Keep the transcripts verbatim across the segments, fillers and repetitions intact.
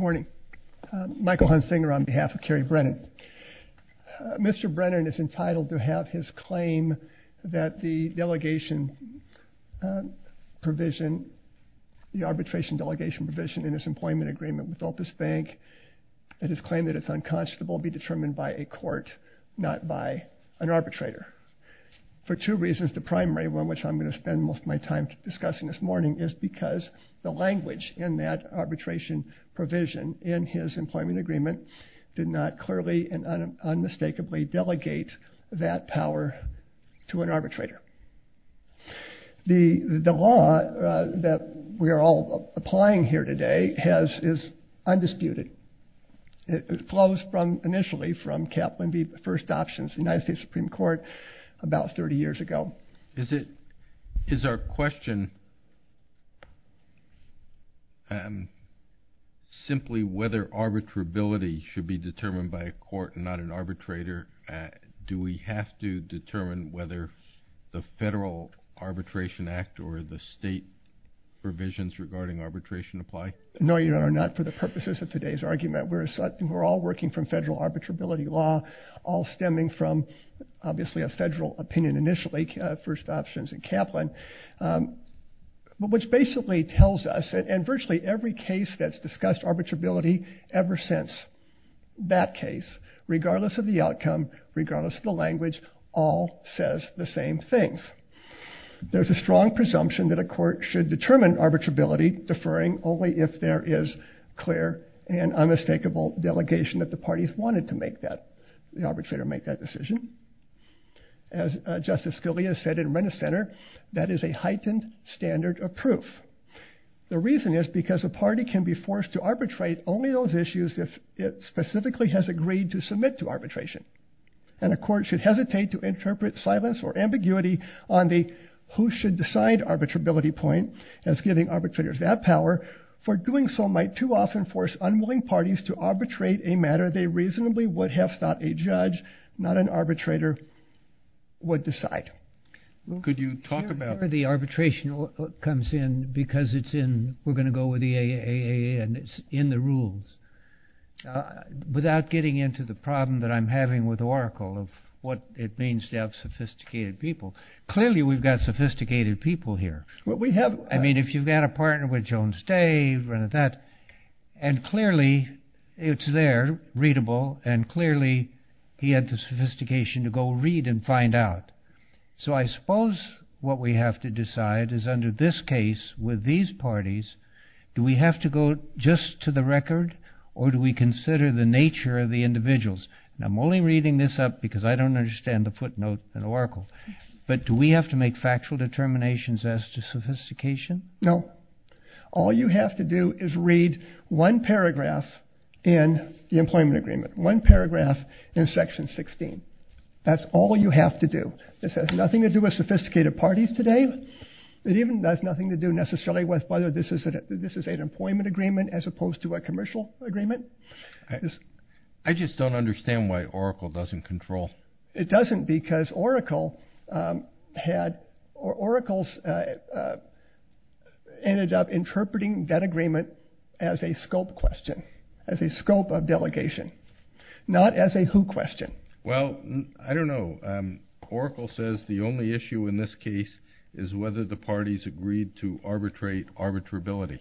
morning. Uh, Michael Hunsinger on behalf of Kerry Brennan. Uh, Mister Brennan is entitled to have his claim that the delegation uh, provision, the arbitration delegation provision in his employment agreement with Opus Bank, that his claim that it's unconscionable be determined by a court, not by an arbitrator. For two reasons. The primary one, which I'm going to spend most of my time discussing this morning, is because the language in that arbitration provision in his employment agreement did not clearly and un- unmistakably delegate that power to an arbitrator. The, the law uh, that we are all applying here today has is undisputed. It, it flows from initially from Kaplan v. First Options, the United States Supreme Court, about thirty years ago. Is it is our question um, simply whether arbitrability should be determined by a court and not an arbitrator? Uh, do we have to determine whether the Federal Arbitration Act or the state provisions regarding arbitration apply? No, Your Honor, not for the purposes of today's argument. We're, we're all working from federal arbitrability law, all stemming from, obviously, a federal opinion initially, uh, First Options and Kaplan, um, which basically tells us, and, and virtually every case that's discussed arbitrability ever since that case, regardless of the outcome, regardless of the language, all says the same things. There's a strong presumption that a court should determine arbitrability, deferring only if there is clear and unmistakable delegation that the parties wanted to make that, the arbitrator make that decision. As uh, Justice Scalia said in Renner Center, that is a heightened standard of proof. The reason is because a party can be forced to arbitrate only those issues if it specifically has agreed to submit to arbitration. And a court should hesitate to interpret silence or ambiguity on the who should decide arbitrability point as giving arbitrators that power, for doing so might too often force unwilling parties to arbitrate a matter they reasonably would have thought a judge, not an arbitrator, would decide. Could you talk here, about... Here the arbitration comes in because it's in, we're going to go with the A A A and it's in the rules. Uh, without getting into the problem that I'm having with Oracle of what it means to have sophisticated people. Clearly, we've got sophisticated people here. Well, we have. Uh, I mean, if you've got a partner with Jones Day, run at that, and clearly it's there, readable, and clearly he had the sophistication to go read and find out. So I suppose what we have to decide is under this case, with these parties, do we have to go just to the record, or do we consider the nature of the individuals? And I'm only reading this up because I don't understand the footnote in Oracle. But do we have to make factual determinations as to sophistication? No. All you have to do is read one paragraph in the employment agreement, one paragraph in Section sixteen. That's all you have to do. This has nothing to do with sophisticated parties today. It even has nothing to do necessarily with whether this is, a, this is an employment agreement as opposed to a commercial agreement. I, this, I just don't understand why Oracle doesn't control. It doesn't because Oracle um, had, or Oracle's uh, uh, ended up interpreting that agreement as a scope question, as a scope of delegation, not as a who question. Well, I don't know. Um, Oracle says the only issue in this case is whether the parties agreed to arbitrate arbitrability.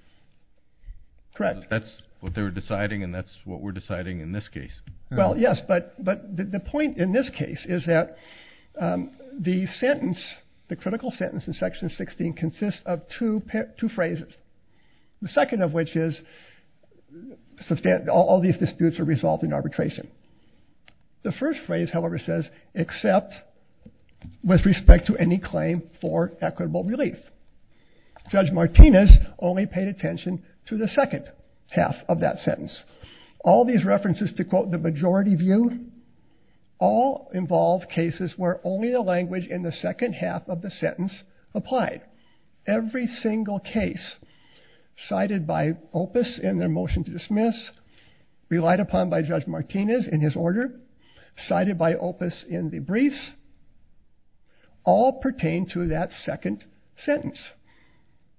Correct. That's what they were deciding, and that's what we're deciding in this case. Well, yes, but but the, the point in this case is that um, the sentence, the critical sentence in Section sixteen, consists of two two phrases. The second of which is substan- all, all these disputes are resolved in arbitration. The first phrase, however, says except with respect to any claim for equitable relief. Judge Martinez only paid attention to the second half of that sentence. All these references to, quote, the majority view, all involve cases where only the language in the second half of the sentence applied. Every single case cited by Opus in their motion to dismiss, relied upon by Judge Martinez in his order, cited by Opus in the briefs, all pertain to that second sentence.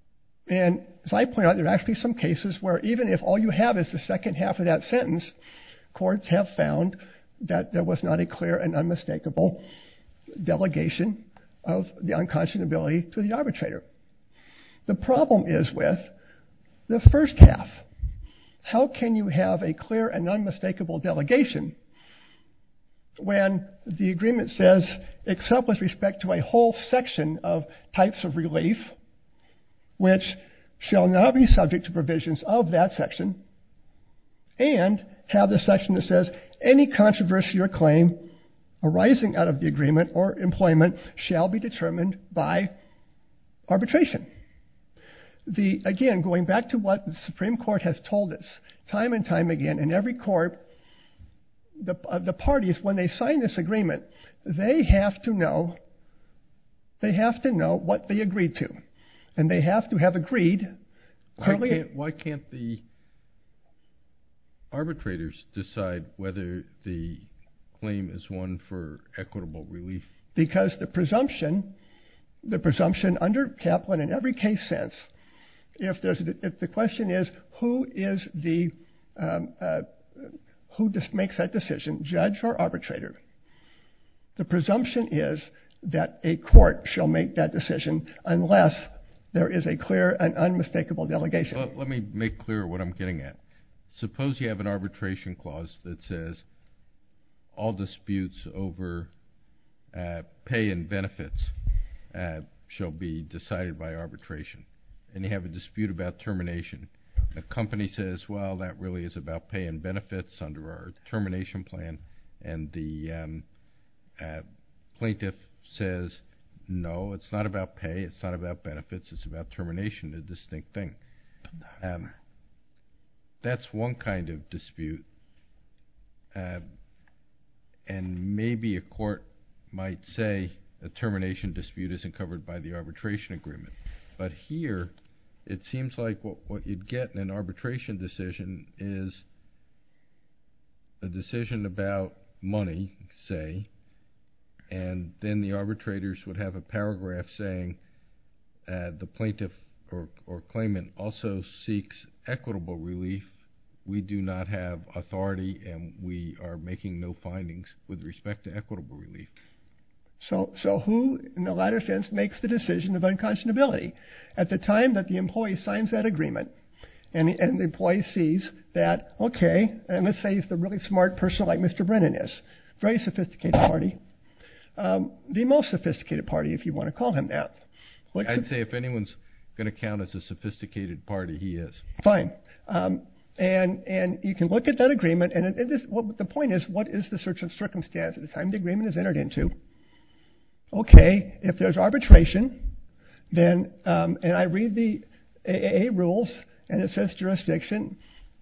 And as I point out, there are actually some cases where even if all you have is the second half of that sentence, courts have found that there was not a clear and unmistakable delegation of the unconscionability to the arbitrator. The problem is with the first half. How can you have a clear and unmistakable delegation when the agreement says, except with respect to a whole section of types of relief, which shall now be subject to provisions of that section, and have the section that says, any controversy or claim arising out of the agreement or employment shall be determined by arbitration. The, again, going back to what the Supreme Court has told us time and time again, in every court, the, uh, the parties, when they sign this agreement, they have to know, they have to know what they agreed to. And they have to have agreed. Why can't, why can't the arbitrators decide whether the claim is one for equitable relief? Because the presumption, the presumption under Kaplan in every case sense, if there's a, if the question is who is the um, uh, who just makes that decision, judge or arbitrator, the presumption is that a court shall make that decision unless there is a clear and unmistakable delegation. Well, let me make clear what I'm getting at. Suppose you have an arbitration clause that says all disputes over uh, pay and benefits uh, shall be decided by arbitration. And you have a dispute about termination. The company says, well, that really is about pay and benefits under our termination plan. And the um, uh, plaintiff says, no, it's not about pay, it's not about benefits, it's about termination, a distinct thing. Um, that's one kind of dispute. Uh, and maybe a court might say a termination dispute isn't covered by the arbitration agreement. But here, it seems like what, what you'd get in an arbitration decision is a decision about money, say, and then the arbitrators would have a paragraph saying uh, the plaintiff or, or claimant also seeks equitable relief. We do not have authority and we are making no findings with respect to equitable relief. So, so who, in the latter sense, makes the decision of unconscionability? At the time that the employee signs that agreement, and the, and the employee sees that, okay, and let's say he's the really smart person like Mister Brennan is, very sophisticated party, um, the most sophisticated party, if you want to call him that. Looks I'd at, say if anyone's going to count as a sophisticated party, he is. Fine. Um, and and you can look at that agreement, and it, it is, what, the point is, what is the circumstance at the time the agreement is entered into? Okay, if there's arbitration, then, um, and I read the A A A rules, and it says jurisdiction,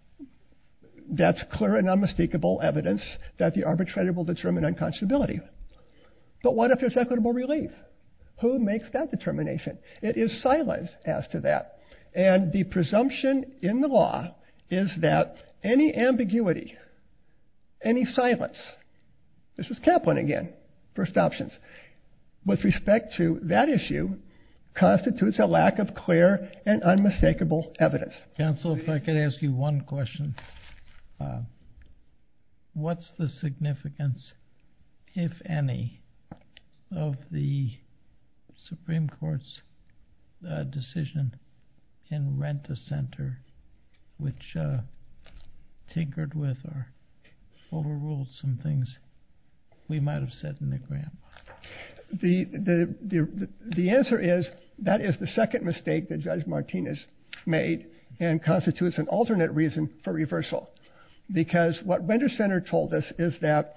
that's clear and unmistakable evidence that the arbitrator will determine unconscionability. But what if there's equitable relief? Who makes that determination? It is silence as to that. And the presumption in the law is that any ambiguity, any silence, this is Kaplan again, first options, with respect to that issue, constitutes a lack of clear and unmistakable evidence. Counsel, if I could ask you one question. Uh, what's the significance, if any, of the Supreme Court's uh, decision in Rent-A-Center, which uh, tinkered with or overruled some things we might have said in the grant? The, the, the, the answer is that is the second mistake that Judge Martinez made and constitutes an alternate reason for reversal. Because what Rent-A-Center told us is that,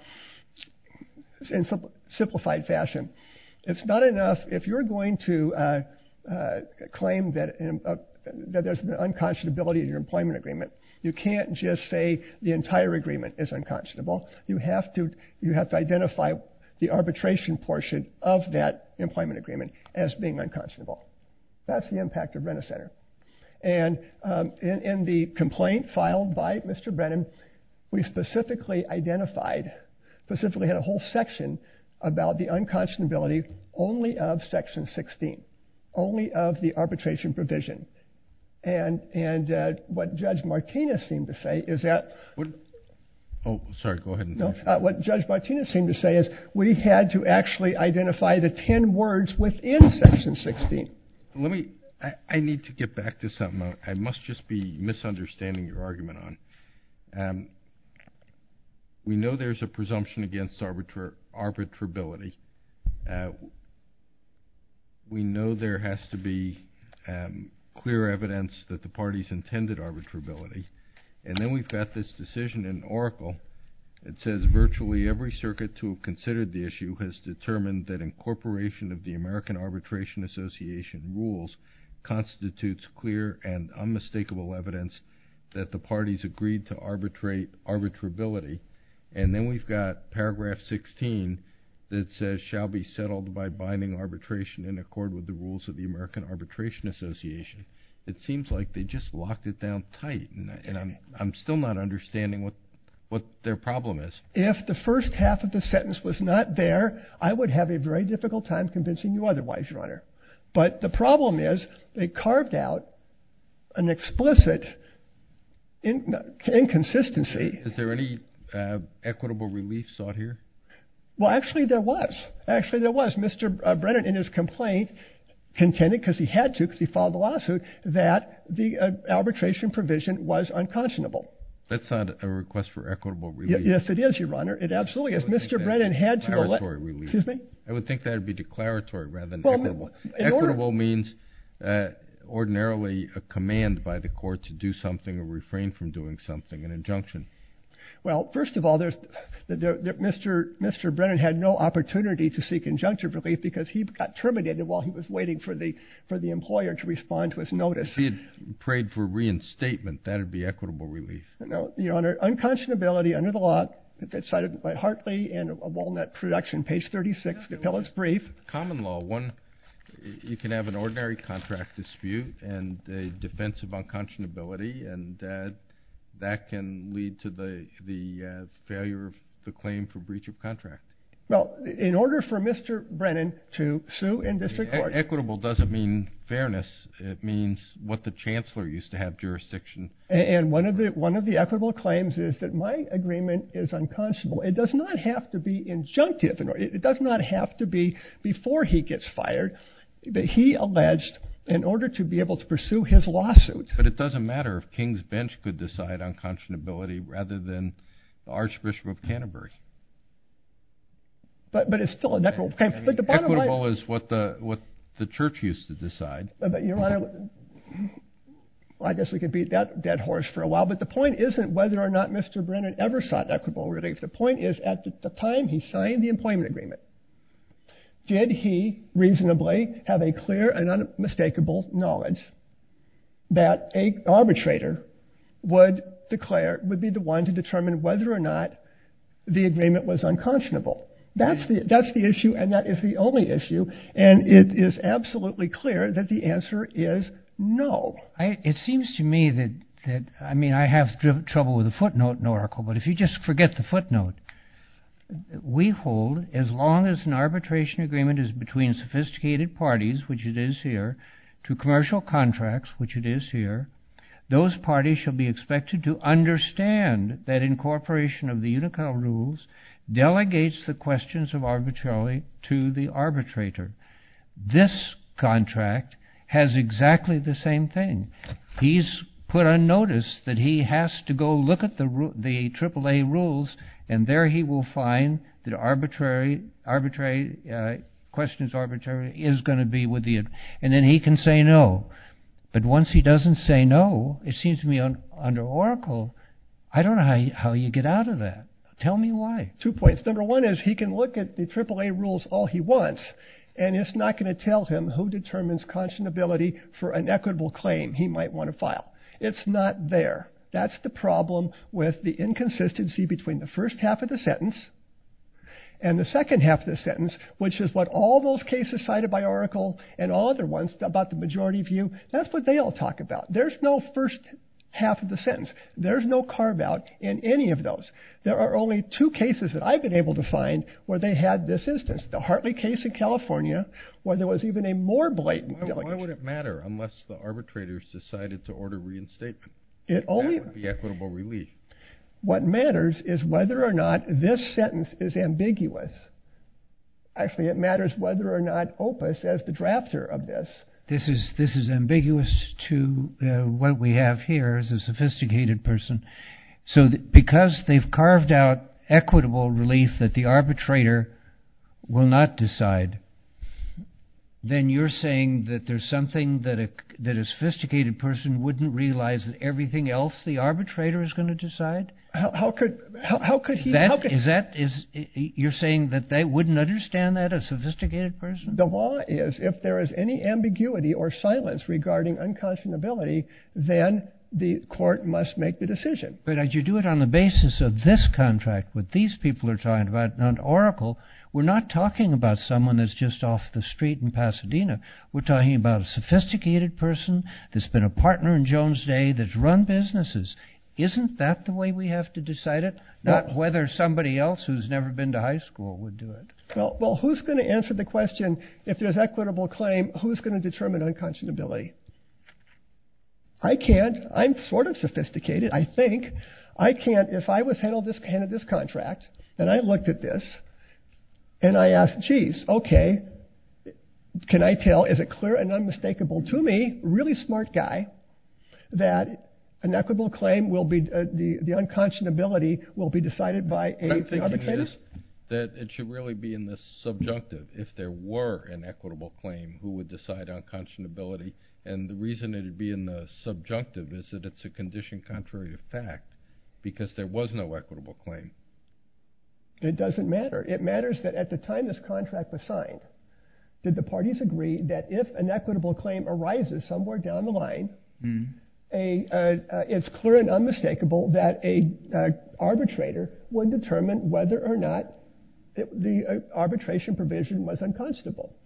in simplified fashion, it's not enough if you're going to uh, uh, claim that, uh, that there's an unconscionability in your employment agreement. You can't just say the entire agreement is unconscionable. You have to, you have to identify the arbitration portion of that employment agreement as being unconscionable. That's the impact of Rent-A-Center. And um, in, in the complaint filed by Mister Brennan, we specifically identified, specifically had a whole section about the unconscionability only of Section sixteen, only of the arbitration provision. And and uh, what Judge Martinez seemed to say is that... What? Oh, sorry, go ahead. And no, uh, what Judge Martinez seemed to say is we had to actually identify the ten words within Section sixteen. Let me... I, I need to get back to something I must just be misunderstanding your argument on. Um, we know there's a presumption against arbitra- arbitrability. Uh, we know there has to be um, clear evidence that the parties intended arbitrability. And then we've got this decision in Oracle. It says virtually every circuit to have considered the issue has determined that incorporation of the American Arbitration Association rules constitutes clear and unmistakable evidence that the parties agreed to arbitrate arbitrability. And then we've got paragraph sixteen that says shall be settled by binding arbitration in accord with the rules of the American Arbitration Association. It seems like they just locked it down tight, and, I, and I'm I'm still not understanding what what their problem is. If the first half of the sentence was not there, I would have a very difficult time convincing you otherwise, Your Honor. But the problem is they carved out an explicit in, inconsistency. Is there any uh, equitable relief sought here? Well, actually there was. Actually there was. Mister Brennan, in his complaint, contended, because he had to, because he filed the lawsuit, that the uh, arbitration provision was unconscionable. That's not a request for equitable relief. Y- yes, it is, Your Honor. It absolutely is. Mister Brennan had to... Declaratory ele- relief. Excuse me? I would think that would be declaratory rather than well, equitable. Equitable order- means uh, ordinarily a command by the court to do something or refrain from doing something, an injunction. Well, first of all, there's, there, there, Mister Mister Brennan had no opportunity to seek injunctive relief because he got terminated while he was waiting for the for the employer to respond to his notice. If he had prayed for reinstatement, that would be equitable relief. No, Your Honor, unconscionability under the law, that's cited by Hartley and a Walnut Production, page thirty-six, the appellate's brief. Common law, one, you can have an ordinary contract dispute and a defense of unconscionability, and uh, that can lead to the the uh, failure of the claim for breach of contract. Well, in order for Mister Brennan to sue in district e- court... Equitable doesn't mean fairness. It means what the chancellor used to have jurisdiction. And one of the one of the equitable claims is that my agreement is unconscionable. It does not have to be injunctive. It does not have to be before he gets fired. That he alleged in order to be able to pursue his lawsuit. But it doesn't matter if King's Bench could decide unconscionability rather than the Archbishop of Canterbury. But but it's still an equitable claim. I mean, but the bottom equitable line, is what the what the church used to decide. But Your Honor, well, I guess we could beat that dead horse for a while. But the point isn't whether or not Mister Brennan ever sought equitable relief. The point is at the, the time he signed the employment agreement, did he reasonably have a clear and unmistakable knowledge that an arbitrator would declare, would be the one to determine whether or not the agreement was unconscionable? That's the that's the issue, and that is the only issue. And it is absolutely clear that the answer is no. I, it seems to me that, that, I mean, I have dr- trouble with the footnote in Oracle, but if you just forget the footnote, we hold, as long as an arbitration agreement is between sophisticated parties, which it is here, to commercial contracts, which it is here, those parties shall be expected to understand that incorporation of the Unicode rules delegates the questions of arbitrarily to the arbitrator. This contract has exactly the same thing. He's put on notice that he has to go look at the the triple A rules, and there he will find that arbitrary arbitrary uh, questions arbitrary is going to be with the, and then he can say no. But once he doesn't say no, it seems to me on, under Oracle, I don't know how you, how you get out of that. Tell me why. Two points. Number one is he can look at the triple A rules all he wants, and it's not going to tell him who determines conscionability for an equitable claim he might want to file. It's not there. That's the problem with the inconsistency between the first half of the sentence and the second half of the sentence, which is what all those cases cited by Oracle and all other ones about the majority view, that's what they all talk about. There's no first half of the sentence. There's no carve-out in any of those. There are only two cases that I've been able to find where they had this instance. The Hartley case in California, where there was even a more blatant why, delegation. Why would it matter unless the arbitrators decided to order reinstatement? It only that would be equitable relief. What matters is whether or not this sentence is ambiguous. Actually, it matters whether or not Opus, as the drafter of this, This is this is ambiguous to uh, what we have here as a sophisticated person. So th- because they've carved out equitable relief that the arbitrator will not decide, then you're saying that there's something that a, that a sophisticated person wouldn't realize, that everything else the arbitrator is going to decide? How, how could how, how could he? That, how could, is that is you're saying that they wouldn't understand that, a sophisticated person? The law is, if there is any ambiguity or silence regarding unconscionability, then the court must make the decision. But as you do it on the basis of this contract, what these people are talking about, not Oracle, we're not talking about someone that's just off the street in Pasadena. We're talking about a sophisticated person that's been a partner in Jones Day, that's run businesses. Isn't that the way we have to decide it? Not well, whether somebody else who's never been to high school would do it. Well, well, who's going to answer the question, if there's equitable claim, who's going to determine unconscionability? I can't. I'm sort of sophisticated, I think. I can't, if I was handled this, handed this contract, and I looked at this, and I asked, geez, okay, can I tell, is it clear and unmistakable to me, really smart guy, that an equitable claim will be, uh, the, the unconscionability will be decided by a, an arbitrator? That it should really be in the subjunctive. If there were an equitable claim, who would decide unconscionability? And the reason it would be in the subjunctive is that it's a condition contrary to fact, because there was no equitable claim. It doesn't matter. It matters that at the time this contract was signed, did the parties agree that if an equitable claim arises somewhere down the line, mm. a, uh, uh, it's clear and unmistakable that a uh, arbitrator would determine whether or not it, the uh, arbitration provision was unconscionable.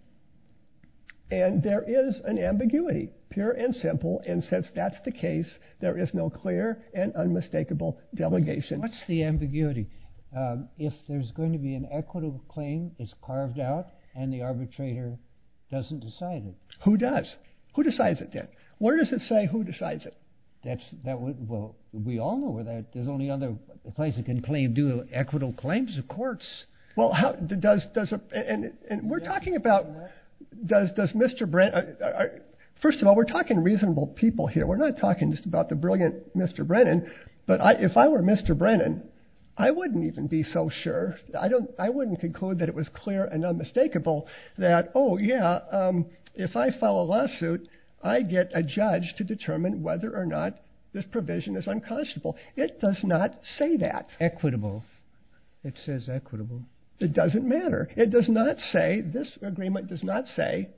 And there is an ambiguity, pure and simple, and since that's the case, there is no clear and unmistakable delegation. What's the ambiguity? Um, if there's going to be an equitable claim, it's carved out, and the arbitrator doesn't decide it. Who does? Who decides it then? Where does it say who decides it? That's that would well, we all know where that. There's only other place that can claim do equitable claims, the courts. Well, how does does a, and and we're yeah, talking about does does Mister Brennan? Uh, uh, first of all, we're talking reasonable people here. We're not talking just about the brilliant Mister Brennan. But I, if I were Mister Brennan, I wouldn't even be so sure. I don't. I wouldn't conclude that it was clear and unmistakable that, oh yeah, um, if I file a lawsuit, I get a judge to determine whether or not this provision is unconscionable. It does not say that. Equitable. It says equitable. It doesn't matter. It does not say, this agreement does not say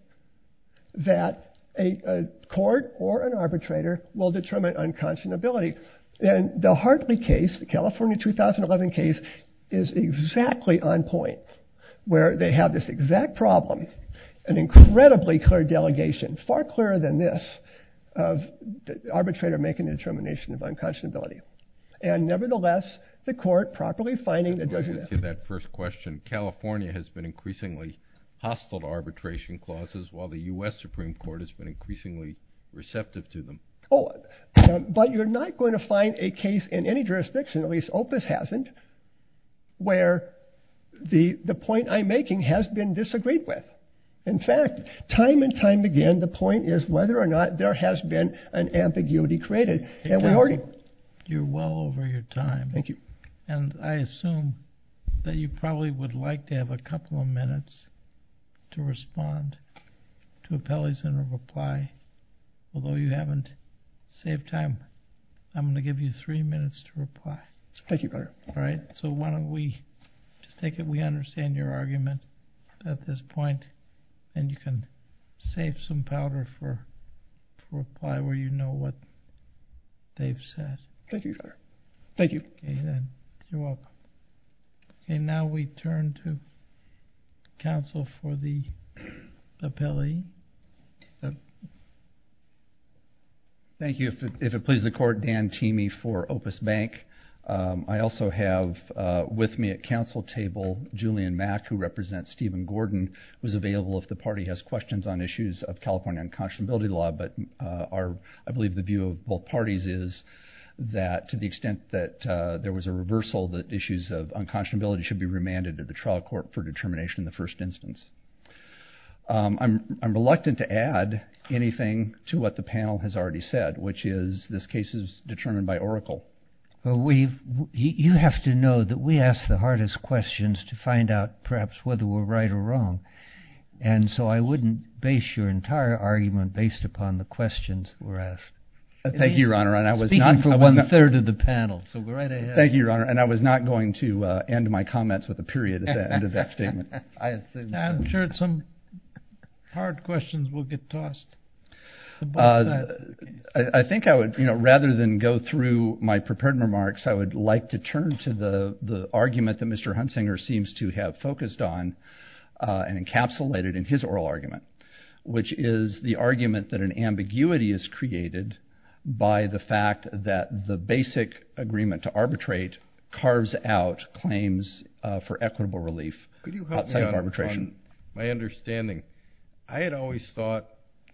that a, a court or an arbitrator will determine unconscionability. And the Hartley case, the California two thousand eleven case, is exactly on point, where they have this exact problem, an incredibly clear delegation, far clearer than this, of the arbitrator making the determination of unconscionability. And nevertheless, the court properly finding that doesn't... To that first question, California has been increasingly hostile to arbitration clauses, while the U S Supreme Court has been increasingly receptive to them. Oh, uh, but you're not going to find a case in any jurisdiction, at least Opus hasn't, where the the point I'm making has been disagreed with. In fact, time and time again, the point is whether or not there has been an ambiguity created. Hey, and counsel, we already... You're well over your time. Thank you. And I assume that you probably would like to have a couple of minutes to respond to appellees in a reply. Although you haven't saved time, I'm going to give you three minutes to reply. Thank you, Carter. All right. So why don't we just take it? We understand your argument at this point, and you can save some powder for, for reply where you know what they've said. Thank you, Carter. Thank you. Okay, then. You're welcome. Okay, now we turn to counsel for the appellee. Uh, Thank you. If it, if it pleases the court, Dan Teamy for Opus Bank. Um, I also have uh, with me at council table Julian Mack, who represents Stephen Gordon, who's available if the party has questions on issues of California unconscionability law. But uh, our, I believe the view of both parties is that to the extent that uh, there was a reversal, that issues of unconscionability should be remanded to the trial court for determination in the first instance. Um, I'm, I'm reluctant to add anything to what the panel has already said, which is this case is determined by Oracle. Well, we've, you have to know that we ask the hardest questions to find out perhaps whether we're right or wrong. And so I wouldn't base your entire argument based upon the questions that were asked. Uh, thank you, Your Honor. And I was Speaking not for I was one not, third of the panel, so go right ahead. Thank you, Your Honor. And I was not going to uh, end my comments with a period at the end of that statement. I assume. I'm so. sure some hard questions will get tossed. Uh, I, I think I would, you know, rather than go through my prepared remarks, I would like to turn to the, the argument that Mister Hunsinger seems to have focused on uh, and encapsulated in his oral argument, which is the argument that an ambiguity is created by the fact that the basic agreement to arbitrate carves out claims uh, for equitable relief Could you help outside me on, of arbitration. On my understanding, I had always thought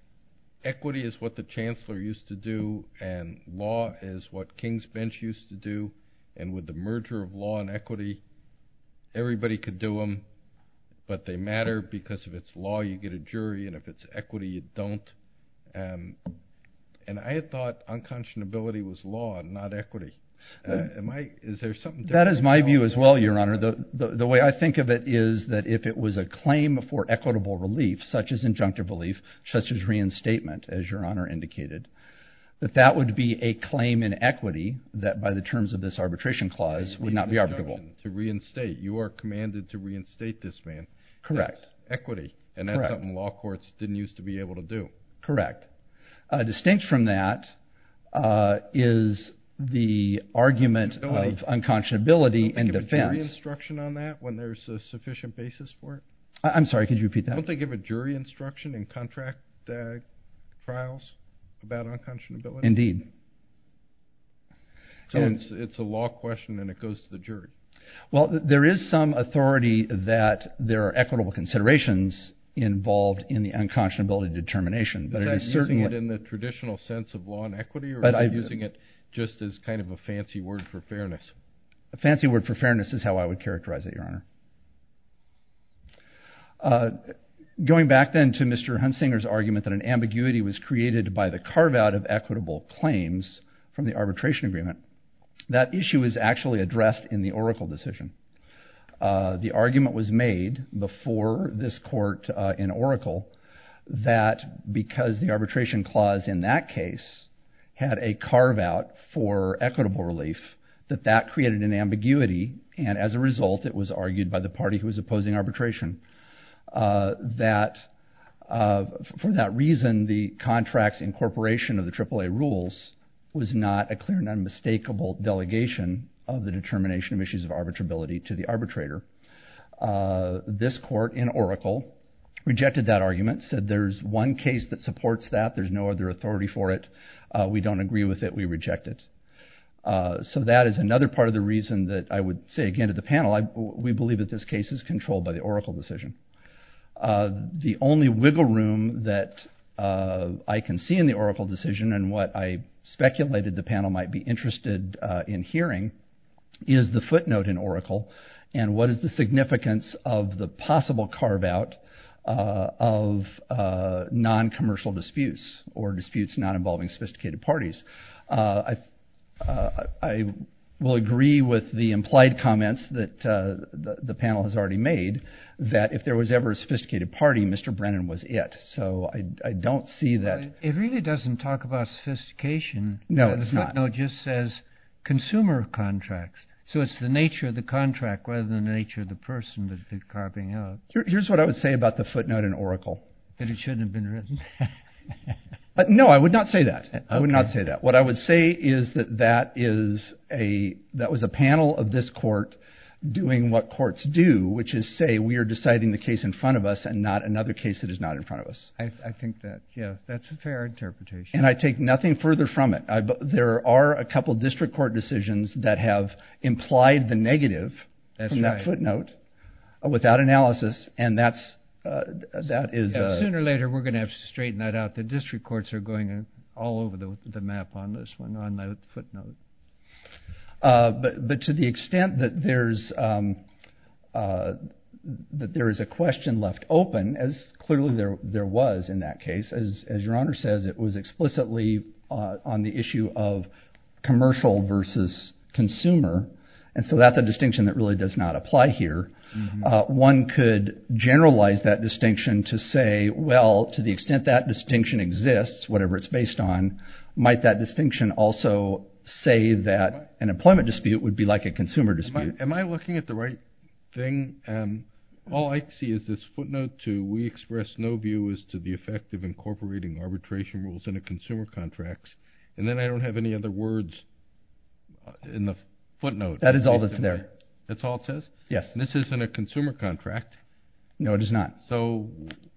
equity is what the chancellor used to do, and law is what King's Bench used to do. And with the merger of law and equity, everybody could do them, but they matter because if it's law, you get a jury, and if it's equity, you don't. Um, and I had thought unconscionability was law, not equity. Uh, am I? Is there something different? That is my view as well, Your Honor. The, the the way I think of it is that if it was a claim for equitable relief, such as injunctive relief, such as reinstatement, as Your Honor indicated, that that would be a claim in equity that, by the terms of this arbitration clause, would not be arbitrable. To reinstate, you are commanded to reinstate this man. Correct. That's equity, and that's Correct. something law courts didn't used to be able to do. Correct. Uh, distinct from that uh, is the argument of unconscionability in defense. Don't they give a jury instruction on that when there's a sufficient basis for it? I, I'm sorry, could you repeat that? Don't they give a jury instruction in contract uh, trials about unconscionability? Indeed. So and it's, it's a law question and it goes to the jury. Well, there is some authority that there are equitable considerations involved in the unconscionability determination, but is it that is certainly using it in the traditional sense of law and equity, or but is it I, using it just as kind of a fancy word for fairness? A fancy word for fairness is how I would characterize it, Your Honor. Uh, going back then to Mister Hunsinger's argument that an ambiguity was created by the carve-out of equitable claims from the arbitration agreement, that issue is actually addressed in the Oracle decision. Uh, the argument was made before this court uh, in Oracle that because the arbitration clause in that case had a carve-out for equitable relief, that that created an ambiguity, and as a result, it was argued by the party who was opposing arbitration uh, that uh, for that reason, the contract's incorporation of the triple A rules was not a clear and unmistakable delegation of the determination of issues of arbitrability to the arbitrator. Uh, this court in Oracle rejected that argument, said there's one case that supports that, there's no other authority for it, uh, we don't agree with it, we reject it. Uh, so that is another part of the reason that I would say again to the panel, I, we believe that this case is controlled by the Oracle decision. Uh, the only wiggle room that uh, I can see in the Oracle decision, and what I speculated the panel might be interested uh, in hearing, is the footnote in Oracle, and what is the significance of the possible carve-out uh, of uh, non-commercial disputes or disputes not involving sophisticated parties. Uh, I, uh, I will agree with the implied comments that uh, the, the panel has already made, that if there was ever a sophisticated party, Mister Brennan was it. So I, I don't see that. Well, it really doesn't talk about sophistication. No, uh, it's the not. footnote just says consumer contracts. So it's the nature of the contract rather than the nature of the person that they're carving out. Here, here's what I would say about the footnote in Oracle. That it shouldn't have been written. Uh, no, I would not say that. Okay. I would not say that. What I would say is that that is a that was a panel of this court doing what courts do, which is say we are deciding the case in front of us and not another case that is not in front of us. I, I think that, yeah, that's a fair interpretation. And I take nothing further from it. I, there are a couple district court decisions that have implied the negative that's from right. that footnote uh, without analysis, and that's uh, that is... Yeah, uh, sooner or later, we're going to have to straighten that out. The district courts are going all over the, the map on this one, on the footnote. Uh, but but to the extent that there's um, uh, that there is a question left open, as clearly there there was in that case, as as Your Honor says, it was explicitly uh, on the issue of commercial versus consumer, and so that's a distinction that really does not apply here. Mm-hmm. Uh, one could generalize that distinction to say, well, to the extent that distinction exists, whatever it's based on, might that distinction also say that an employment dispute would be like a consumer dispute? Am I, am I looking at the right thing? Um, all I see is this footnote two. We express no view as to the effect of incorporating arbitration rules into consumer contracts, and then I don't have any other words in the footnote. That is all that's there. That's all it says? Yes. And this isn't a consumer contract. No, it is not. So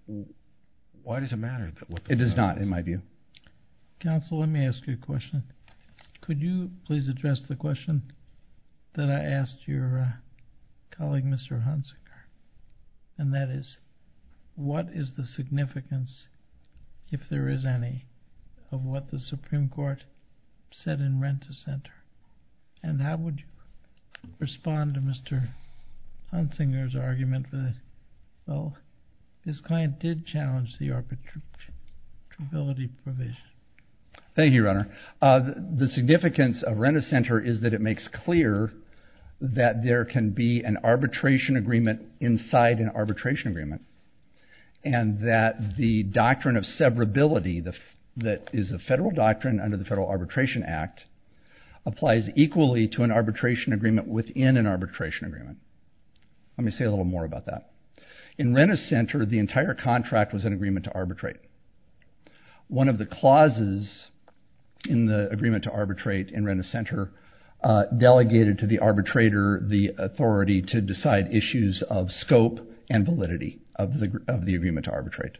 why does it matter? That what the it does not, says? In my view. Counsel, let me ask you a question. Could you please address the question that I asked your uh, colleague, Mister Hunsinger? And that is, what is the significance, if there is any, of what the Supreme Court said in Rent-A-Center? And how would you respond to Mister Hunsinger's argument that, well, his client did challenge the arbitrability provision? Thank you, Your Honor. Uh, the, the significance of Rent-A-Center is that it makes clear that there can be an arbitration agreement inside an arbitration agreement, and that the doctrine of severability, the, that is a federal doctrine under the Federal Arbitration Act, applies equally to an arbitration agreement within an arbitration agreement. Let me say a little more about that. In Rent-A-Center, the entire contract was an agreement to arbitrate. One of the clauses in the agreement to arbitrate in Rent-A-Center uh, delegated to the arbitrator the authority to decide issues of scope and validity of the of the agreement to arbitrate.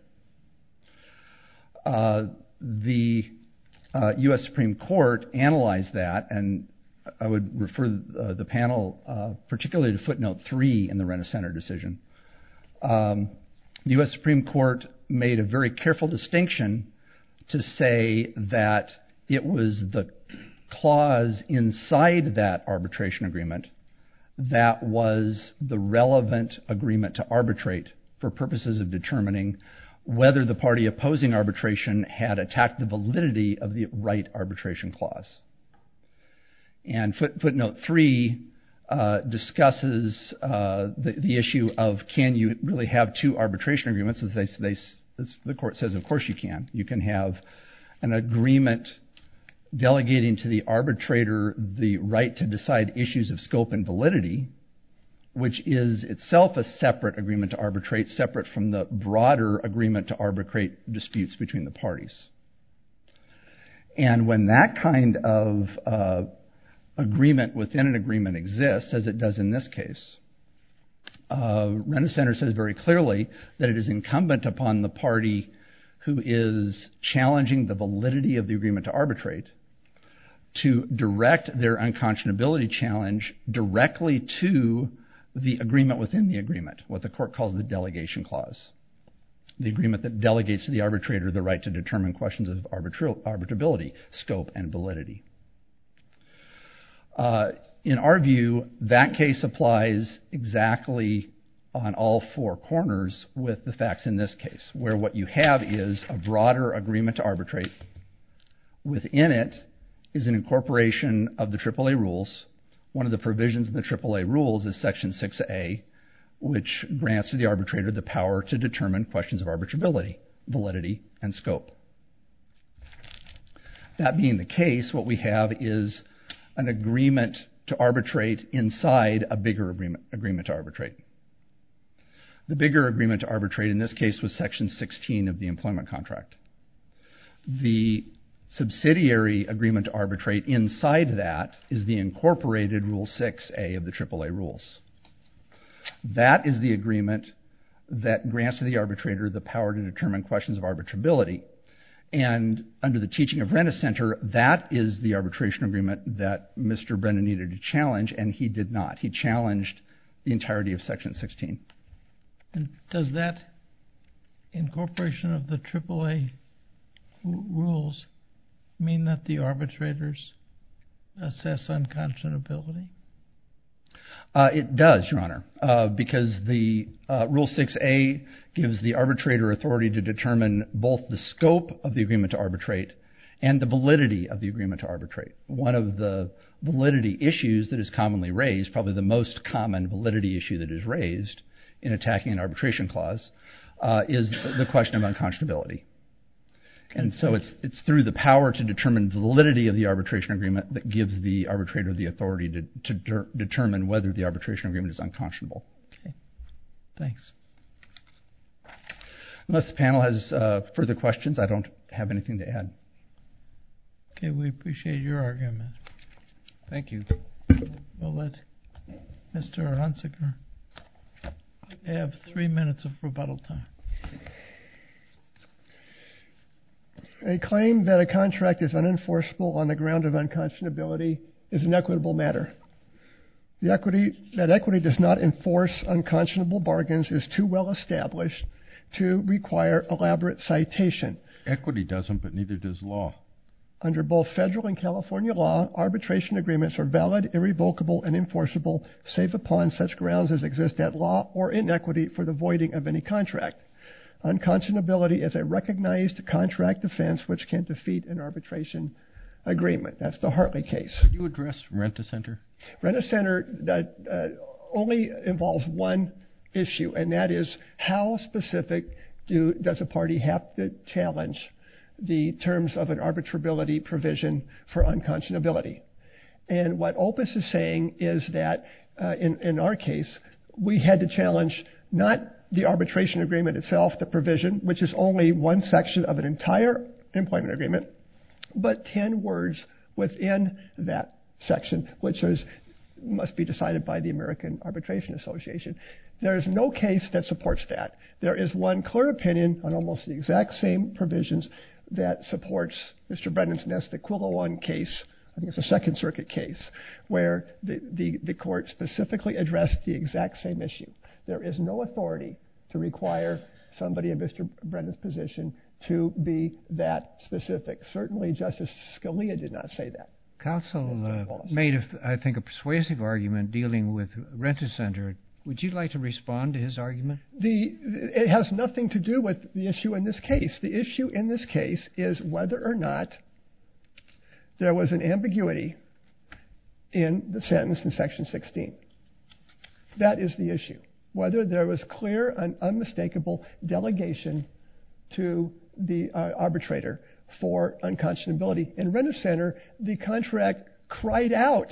Uh, the uh, U S Supreme Court analyzed that, and I would refer uh, the panel uh, particularly to footnote three in the Rent-A-Center decision. Um, the U S Supreme Court made a very careful distinction to say that it was the clause inside that arbitration agreement that was the relevant agreement to arbitrate for purposes of determining whether the party opposing arbitration had attacked the validity of the right arbitration clause. And foot, footnote three uh, discusses uh, the, the issue of can you really have two arbitration agreements? As they, they, as the court says, of course you can. You can have an agreement delegating to the arbitrator the right to decide issues of scope and validity, which is itself a separate agreement to arbitrate, separate from the broader agreement to arbitrate disputes between the parties. And when that kind of uh, agreement within an agreement exists, as it does in this case, uh, Rent-A-Center says very clearly that it is incumbent upon the party who is challenging the validity of the agreement to arbitrate to direct their unconscionability challenge directly to the agreement within the agreement, what the court calls the delegation clause, the agreement that delegates to the arbitrator the right to determine questions of arbitra- arbitrability, scope, and validity. Uh, in our view, that case applies exactly on all four corners with the facts in this case, where what you have is a broader agreement to arbitrate. Within it is an incorporation of the triple A rules. One of the provisions in the triple A rules is Section six A, which grants to the arbitrator the power to determine questions of arbitrability, validity, and scope. That being the case, what we have is an agreement to arbitrate inside a bigger agreement, agreement to arbitrate. The bigger agreement to arbitrate in this case was Section sixteen of the employment contract. The subsidiary agreement to arbitrate inside that is the incorporated Rule six A of the triple A rules, That is the agreement that grants to the arbitrator the power to determine questions of arbitrability. And under the teaching of Rent-A-Center, that is the arbitration agreement that Mister Brennan needed to challenge, and he did not. He challenged the entirety of Section sixteen. And does that incorporation of the triple A w- rules mean that the arbitrators assess unconscionability? Uh, it does, Your Honor, uh, because the uh, Rule six A gives the arbitrator authority to determine both the scope of the agreement to arbitrate and the validity of the agreement to arbitrate. One of the validity issues that is commonly raised, probably the most common validity issue that is raised in attacking an arbitration clause, uh, is the question of unconscionability. And so it's it's through the power to determine the validity of the arbitration agreement that gives the arbitrator the authority to, to de- determine whether the arbitration agreement is unconscionable. Okay. Thanks. Unless the panel has uh, further questions, I don't have anything to add. Okay, we appreciate your argument. Thank you. We'll let Mister Hunsinger have three minutes of rebuttal time. A claim that a contract is unenforceable on the ground of unconscionability is an equitable matter. The equity, that equity does not enforce unconscionable bargains is too well established to require elaborate citation. Equity doesn't, but neither does law. Under both federal and California law, arbitration agreements are valid, irrevocable, and enforceable, save upon such grounds as exist at law or in equity for the voiding of any contract. Unconscionability is a recognized contract defense which can defeat an arbitration agreement. That's the Hartley case. Could you address Rent-A-Center? Rent-A-Center that, uh, only involves one issue, and that is how specific do, does a party have to challenge the terms of an arbitrability provision for unconscionability. And what Opus is saying is that uh, in, in our case, we had to challenge not the arbitration agreement itself, the provision, which is only one section of an entire employment agreement, but ten words within that section, which is, must be decided by the American Arbitration Association. There is no case that supports that. There is one clear opinion on almost the exact same provisions that supports Mister Brennan's, and that's the Quillowan case. I think it's a Second Circuit case, where the, the, the court specifically addressed the exact same issue. There is no authority to require somebody in Mister Brennan's position to be that specific. Certainly Justice Scalia did not say that. Counsel uh, made, a, I think, a persuasive argument dealing with Rent-A-Center. Would you like to respond to his argument? The, it has nothing to do with the issue in this case. The issue in this case is whether or not there was an ambiguity in the sentence in Section sixteen. That is the issue. Whether there was clear and unmistakable delegation to the uh, arbitrator for unconscionability. In Rent-A-Center, the contract cried out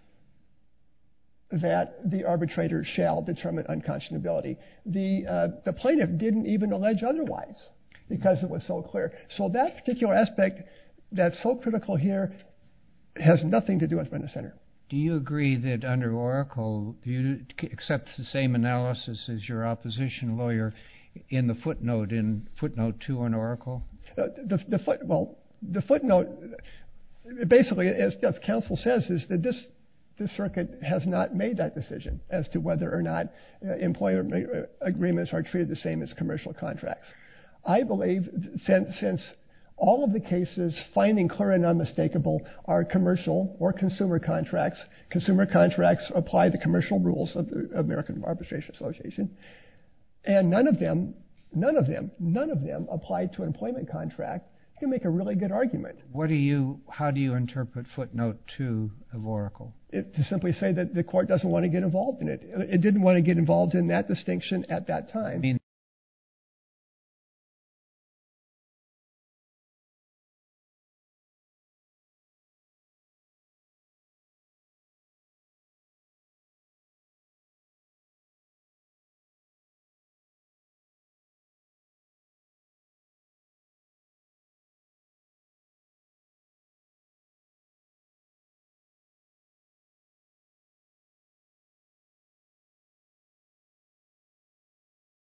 that the arbitrator shall determine unconscionability. The, uh, the plaintiff didn't even allege otherwise because it was so clear. So that particular aspect that's so critical here has nothing to do with Rent-A-Center. Do you agree that under Oracle, do you accept the same analysis as your opposition lawyer in the footnote, in footnote two on Oracle? Uh, the, the foot, well, the footnote, basically, as, as counsel says, is that this this circuit has not made that decision as to whether or not uh, employment agreements are treated the same as commercial contracts. I believe since, since all of the cases finding clear and unmistakable are commercial or consumer contracts. Consumer contracts apply the commercial rules of the American Arbitration Association. And none of them, none of them, none of them apply to an employment contract. You can make a really good argument. What do you, how do you interpret footnote two of Oracle? It, to simply say that the court doesn't want to get involved in it. It didn't want to get involved in that distinction at that time. I mean,